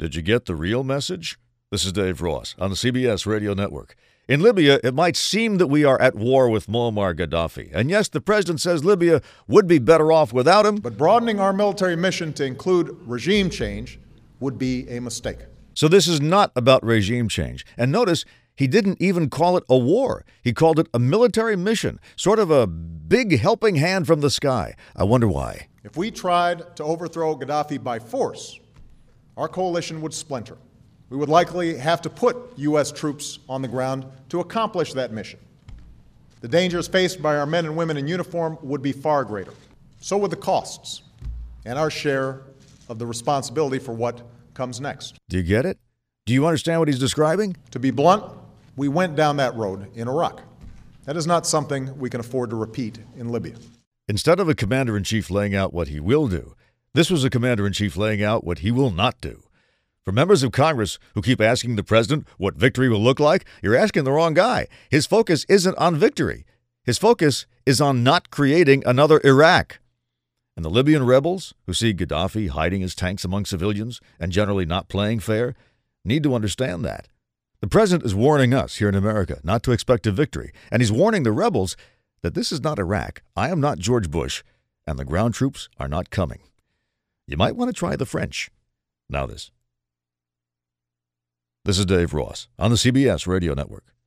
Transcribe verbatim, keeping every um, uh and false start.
Did you get the real message? This is Dave Ross on the C B S Radio Network. In Libya, it might seem that we are at war with Muammar Gaddafi. And yes, the president says Libya would be better off without him. But broadening our military mission to include regime change would be a mistake. So this is not about regime change. And notice, he didn't even call it a war. He called it a military mission, sort of a big helping hand from the sky. I wonder why. If we tried to overthrow Gaddafi by force, our coalition would splinter. We would likely have to put U S troops on the ground to accomplish that mission. The dangers faced by our men and women in uniform would be far greater. So would the costs and our share of the responsibility for what comes next. Do you get it? Do you understand what he's describing? To be blunt, we went down that road in Iraq. That is not something we can afford to repeat in Libya. Instead of a commander-in-chief laying out what he will do, this was a commander-in-chief laying out what he will not do. For members of Congress who keep asking the president what victory will look like, you're asking the wrong guy. His focus isn't on victory. His focus is on not creating another Iraq. And the Libyan rebels, who see Gaddafi hiding his tanks among civilians and generally not playing fair, need to understand that. The president is warning us here in America not to expect a victory, and he's warning the rebels that this is not Iraq, I am not George Bush, and the ground troops are not coming. You might want to try the French. Now this. This is Dave Ross on the C B S Radio Network.